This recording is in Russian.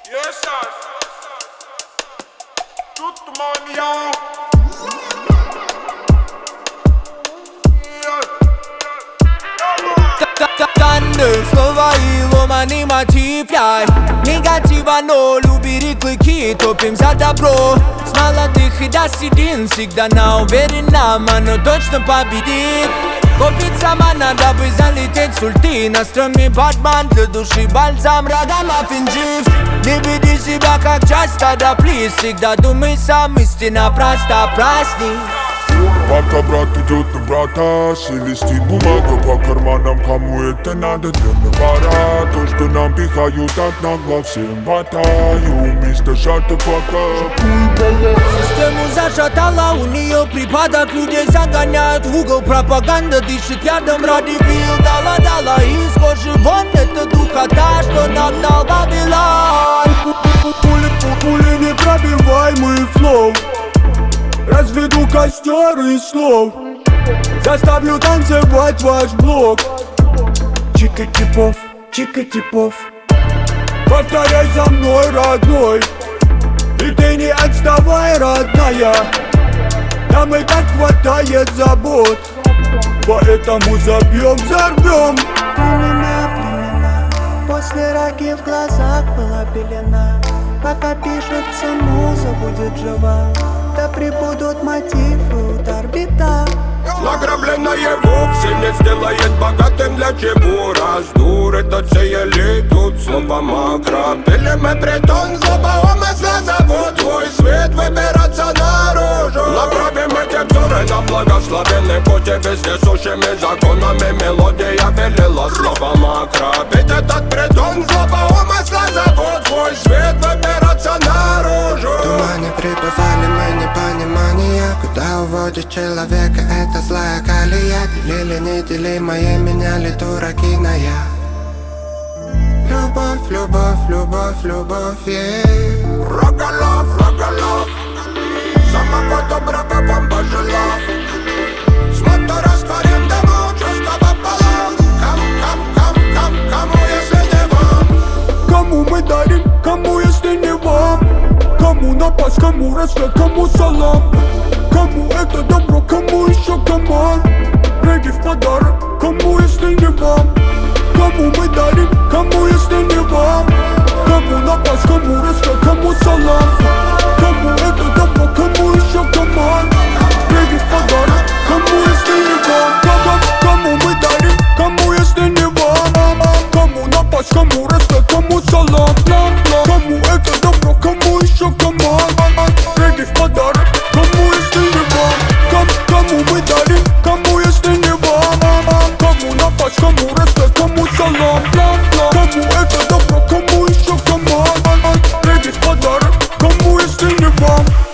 Yes, sir. Tout mon yo. Слова и ломаный мотив, негатива, но любить клыки, топим за добро. С молодых и до седин всегда на уверенном, оно точно победит. Купить сама надо бы залететь с ульты. На стреме Батман, для души бальзам, Радамаффин жив. Не веди себя как часть стада, плиз. Всегда думай сам, истина проста, праздник. Пока брат идет на брата, шелестит бумага по карманам. Кому это надо, для навара. То, что нам пихают от нагло, всем хватаю. Мистер Шата пока. Систему зашатала, у нее припадок. Людей загоняют в угол, пропаганда дышит ядом ради бил. Дала из кожи вон, это духота, что нагнал Вавилон. Пули непробиваемый флоу. Разведу костер из слов. Заставлю танцевать ваш блок. Чика-типов. Повторяй за мной, родной. И ты не отставай, родная. Нам и так хватает забот, поэтому забьем, взорвем. Племена, после раки в глазах была пелена. Пока пишется муза, будет жива. Да прибудут мотивы, удар, бита. Награбленное вовсе не сделает богатым. Для чего раздур этот сей элитут словом макро. Пилиметритон злоба умысла зовут твой свет выбираться наружу. Направим эти взоры на благословенный путь. И вездесущими законами мелодия велела слово макро. Ведь этот притон злоба умысла зовут твой свет выбираться наружу. В тумане пребывали мы непонимания. Куда уводит человека эта злая колея? Делили неделимое, меняли дураки на я. Любовь, yeah. Рогалов, самого доброго вам пожелав. С мотора растворим дыму, чувства пополам. Кому, если не вам? Кому мы дарим, кому, если не вам? Кому напасть, кому рассвет, кому салам? Кому это добро, кому еще команд? Регги в подарок, кому, если не вам? Кому мы дарим, кому, если не вам? Кому напасть, кому рассвет, кому салам? Кому это добро, кому еще команд? Регги в подарок, кому, если не вам? Кому мы дарим, кому, если не вам? Кому напасть, кому рассвет, кому салам? Кому это добро, кому еще команд? Регги в подарок, кому, если не вам? Кому мы дарим, кому, если не вам? Кому напасть, кому рассвет, кому салам? Кому это добро, кому еще команд? Регги в подарок, кому, если не вам?